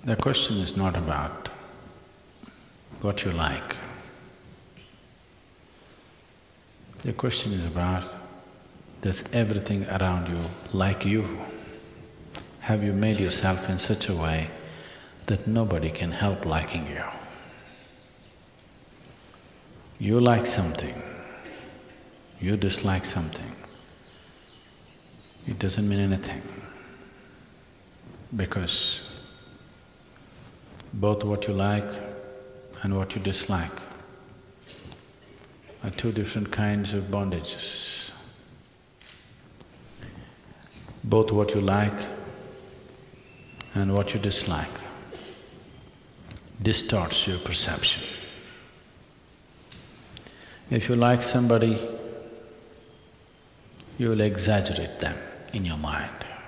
The question is not about what you like. The question is about, does everything around you like you? Have you made yourself in such a way that nobody can help liking you? You like something, you dislike something, it doesn't mean anything, because both what you like and what you dislike are two different kinds of bondages. Both what you like and what you dislike distorts your perception. If you like somebody, you will exaggerate them in your mind.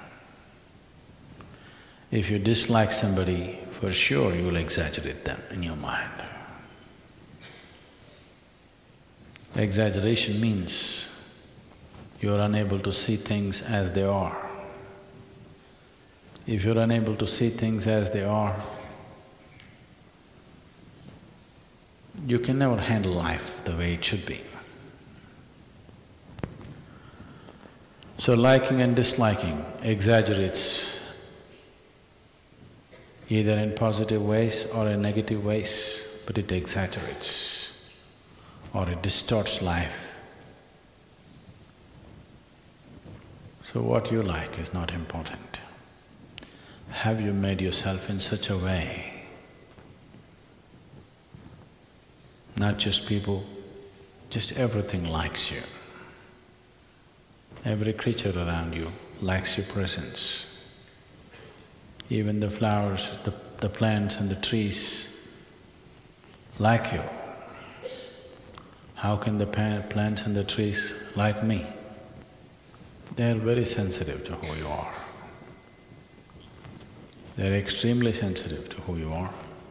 If you dislike somebody, for sure you will exaggerate them in your mind. Exaggeration means you are unable to see things as they are. If you're unable to see things as they are, you can never handle life the way it should be. So liking and disliking exaggerates either in positive ways or in negative ways, but it exaggerates or it distorts life. So what you like is not important. Have you made yourself in such a way, not just people, just everything likes you. Every creature around you likes your presence. Even the flowers, the plants and the trees like you. How can the plants and the trees like me? They are very sensitive to who you are. They are extremely sensitive to who you are.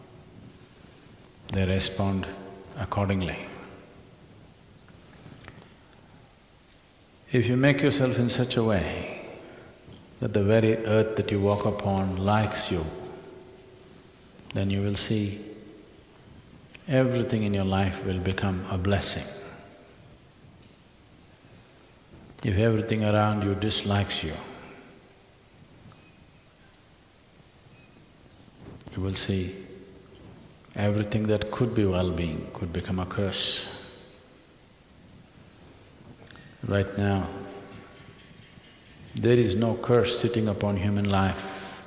They respond accordingly. If you make yourself in such a way that the very earth that you walk upon likes you, then you will see everything in your life will become a blessing. If everything around you dislikes you, you will see everything that could be well-being could become a curse. Right now, there is no curse sitting upon human life.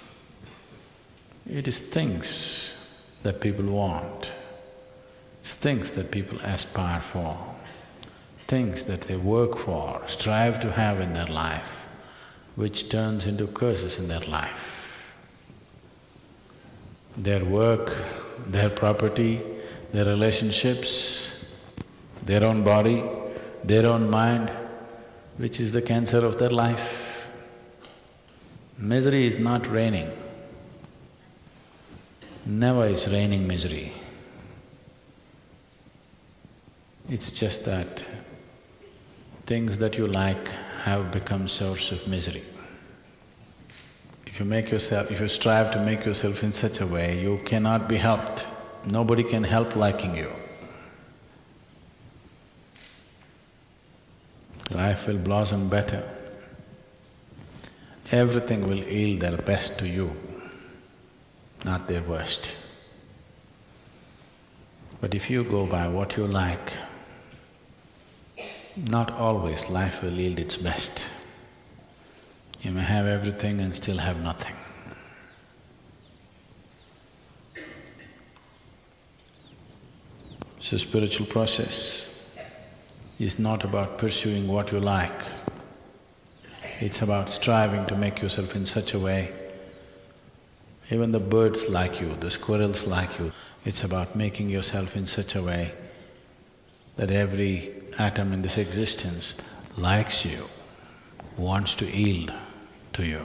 It is things that people want, it's things that people aspire for, things that they work for, strive to have in their life, which turns into curses in their life. Their work, their property, their relationships, their own body, their own mind, which is the cancer of their life. Misery is not raining. Never is raining misery. It's just that things that you like have become source of misery. If you strive to make yourself in such a way, you cannot be helped. Nobody can help liking you. Life will blossom better. Everything will yield their best to you, not their worst. But if you go by what you like, not always life will yield its best. You may have everything and still have nothing. So spiritual process is not about pursuing what you like, it's about striving to make yourself in such a way, even the birds like you, the squirrels like you, it's about making yourself in such a way that every atom in this existence likes you, wants to yield to you.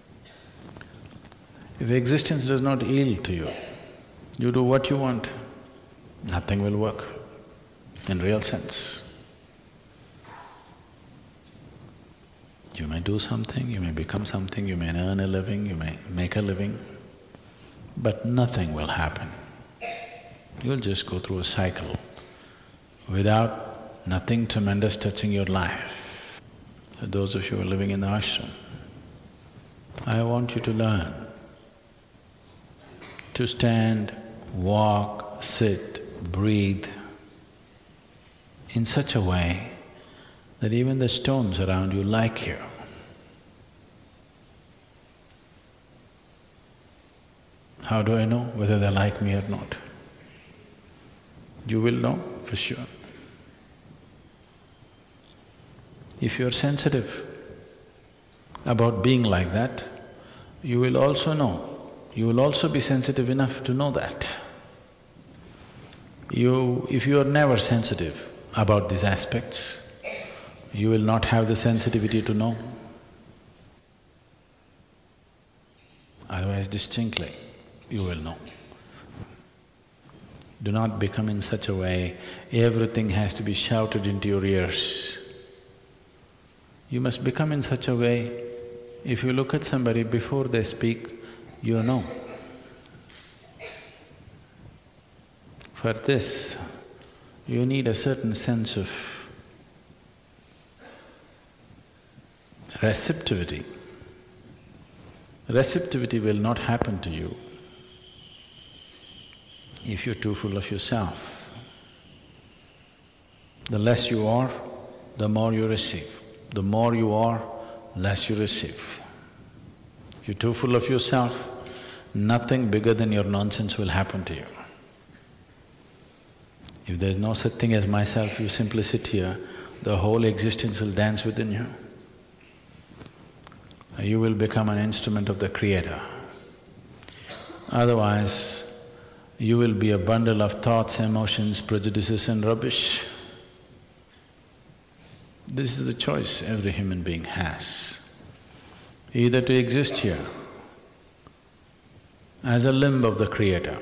If existence does not yield to you, you do what you want, nothing will work in real sense. You may do something, you may become something, you may earn a living, you may make a living, but nothing will happen. You'll just go through a cycle without nothing tremendous touching your life. So those of you who are living in the ashram, I want you to learn to stand, walk, sit, breathe in such a way that even the stones around you like you. How do I know whether they like me or not? You will know for sure. If you're sensitive about being like that, you will also know, you will also be sensitive enough to know that. If you are never sensitive about these aspects, you will not have the sensitivity to know. Otherwise, distinctly, you will know. Do not become in such a way, everything has to be shouted into your ears. You must become in such a way, if you look at somebody before they speak, you know. For this, you need a certain sense of receptivity. Receptivity will not happen to you if you're too full of yourself. The less you are, the more you receive. The more you are, less you receive. If you're too full of yourself, nothing bigger than your nonsense will happen to you. If there's no such thing as myself, you simply sit here, the whole existence will dance within you. You will become an instrument of the Creator. Otherwise, you will be a bundle of thoughts, emotions, prejudices and rubbish. This is the choice every human being has. Either to exist here as a limb of the Creator,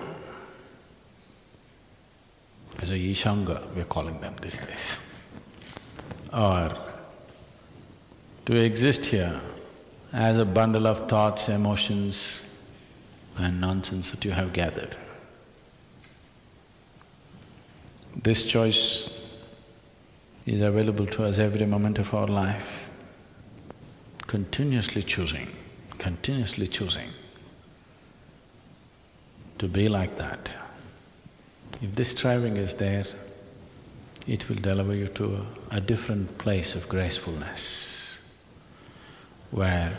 as a Ishanga, we're calling them these days, or to exist here as a bundle of thoughts, emotions and nonsense that you have gathered. This choice is available to us every moment of our life, continuously choosing to be like that. If this striving is there, it will deliver you to a different place of gracefulness, where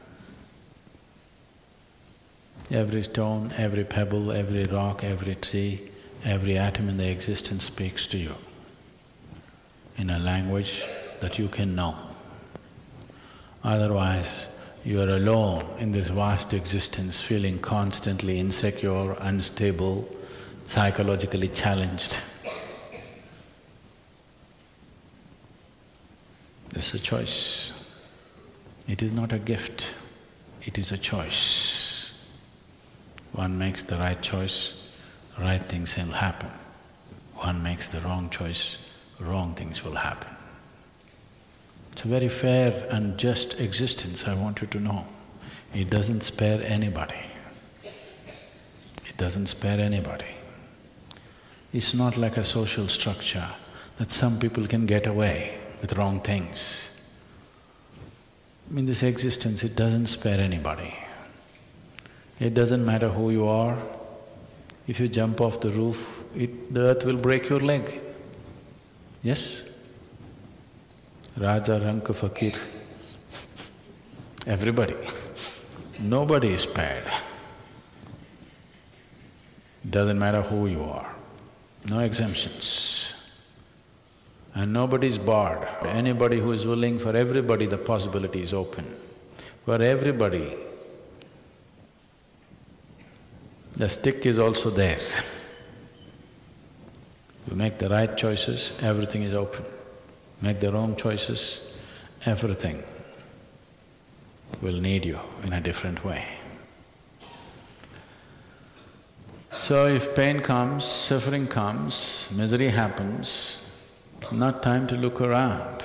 every stone, every pebble, every rock, every tree, every atom in the existence speaks to you in a language that you can know. Otherwise, you are alone in this vast existence, feeling constantly insecure, unstable, psychologically challenged. It's a choice. It is not a gift, it is a choice. One makes the right choice, right things will happen. One makes the wrong choice, wrong things will happen. It's a very fair and just existence, I want you to know. It doesn't spare anybody. It doesn't spare anybody. It's not like a social structure that some people can get away with wrong things. In this existence, it doesn't spare anybody. It doesn't matter who you are. If you jump off the roof, the earth will break your leg. Yes? Raja, Ranka, Fakir, everybody. Nobody is spared. Doesn't matter who you are, no exemptions. And nobody is barred. Anybody who is willing, for everybody the possibility is open. For everybody, the stick is also there. You make the right choices, everything is open. Make the wrong choices, everything will need you in a different way. So if pain comes, suffering comes, misery happens, it's not time to look around.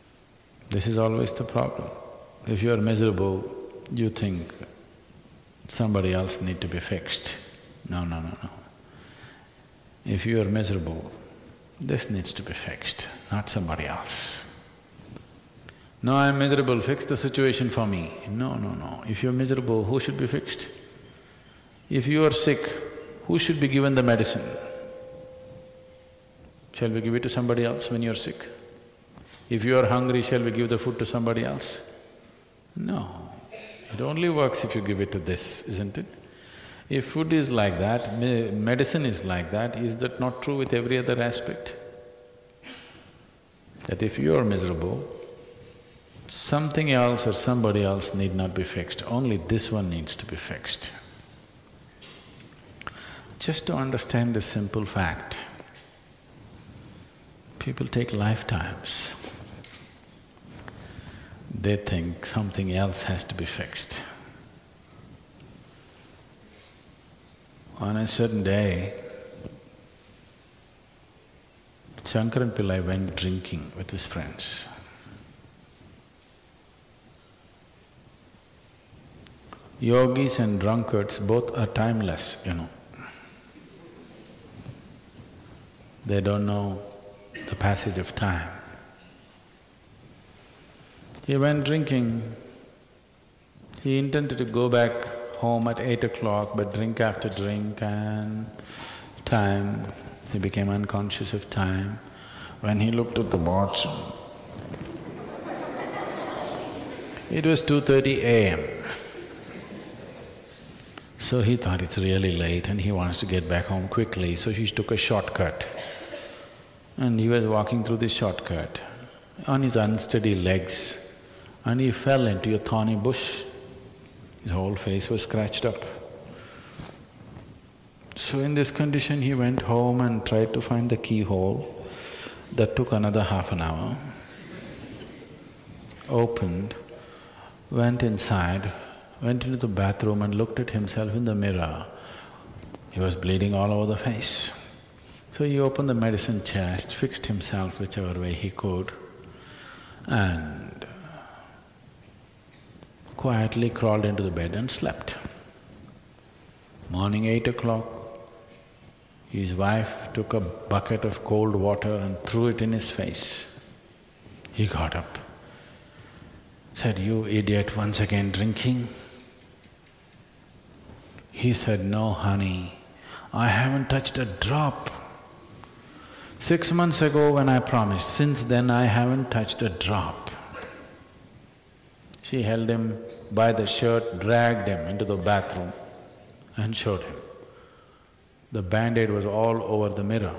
This is always the problem. If you are miserable, you think somebody else need to be fixed. No, no, no, no. If you are miserable, this needs to be fixed, not somebody else. No, I'm miserable, fix the situation for me. No, no, no. If you're miserable, who should be fixed? If you are sick, who should be given the medicine? Shall we give it to somebody else when you're sick? If you are hungry, shall we give the food to somebody else? No. It only works if you give it to this, isn't it? If food is like that, medicine is like that, is that not true with every other aspect? That if you are miserable, something else or somebody else need not be fixed, only this one needs to be fixed. Just to understand this simple fact, people take lifetimes. They think something else has to be fixed. On a certain day, Shankaran Pillai went drinking with his friends. Yogis and drunkards both are timeless, you know. They don't know the passage of time. He went drinking. He intended to go back home at 8 o'clock, but drink after drink and time, he became unconscious of time. When he looked at the watch, it was 2:30 a.m. So he thought it's really late and he wants to get back home quickly, so he took a shortcut. And he was walking through this shortcut on his unsteady legs, and he fell into a thorny bush. His whole face was scratched up. So in this condition, he went home and tried to find the keyhole. That took another half an hour. Opened, went inside, went into the bathroom and looked at himself in the mirror. He was bleeding all over the face. So he opened the medicine chest, fixed himself whichever way he could, and quietly crawled into the bed and slept. Morning 8 o'clock, his wife took a bucket of cold water and threw it in his face. He got up, said, "You idiot, once again drinking?" He said, "No, honey, I haven't touched a drop. 6 months ago when I promised, since then I haven't touched a drop." She held him by the shirt, dragged him into the bathroom and showed him. The band-aid was all over the mirror.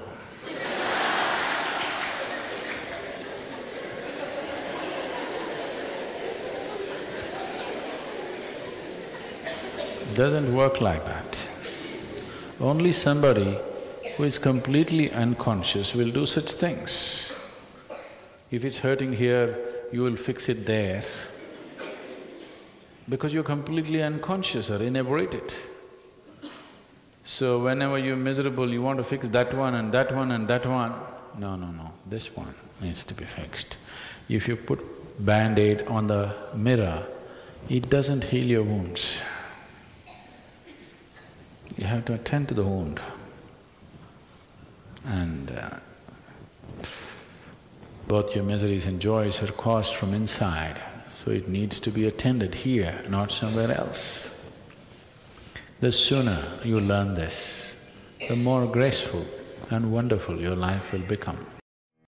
Doesn't work like that. Only somebody who is completely unconscious will do such things. If it's hurting here, you will fix it there, because you're completely unconscious or inebriated. So whenever you're miserable, you want to fix that one and that one and that one. No, no, no, this one needs to be fixed. If you put band-aid on the mirror, it doesn't heal your wounds. You have to attend to the wound. And both your miseries and joys are caused from inside, so it needs to be attended here, not somewhere else. The sooner you learn this, the more graceful and wonderful your life will become.